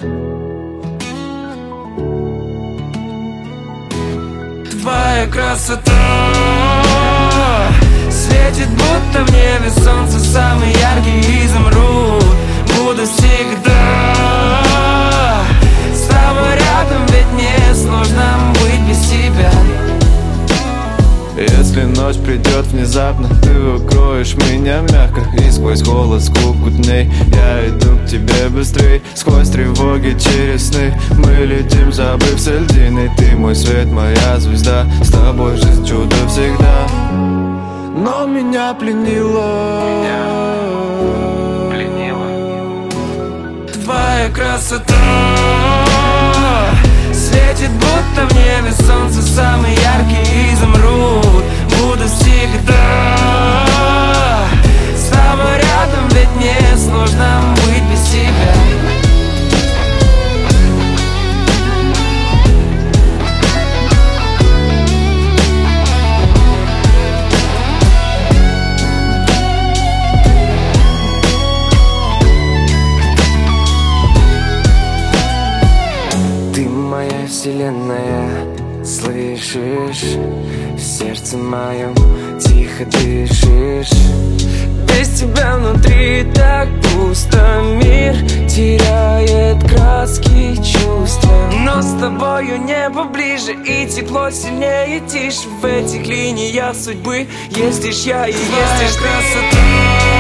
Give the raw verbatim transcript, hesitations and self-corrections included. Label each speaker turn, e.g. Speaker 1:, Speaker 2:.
Speaker 1: Твоя красота светит, будто в небе солнце, самый яркий изумруд. Буду всегда с тобой рядом, ведь мне сложно быть без тебя.
Speaker 2: Если ночь придет внезапно, ты укроешь меня мягко, и сквозь холод, скуку дней я иду к тебе быстрей. Сквозь тревоги через сны мы летим, забыв все льдины. Ты мой свет, моя звезда, с тобой жизнь чудо всегда. Но меня пленила, меня пленила
Speaker 1: твоя красота светит, будто в небе солнце, самый яркий изумруд. Буду всегда с тобой рядом, ведь мне сложно быть без тебя.
Speaker 3: Ты моя вселенная, слышишь? В сердце моем тихо дышишь. Без тебя внутри так пусто, мир теряет краски чувства. Но с тобою небо ближе и тепло сильнее, тише. В этих линиях судьбы есть лишь я и есть лишь
Speaker 1: красота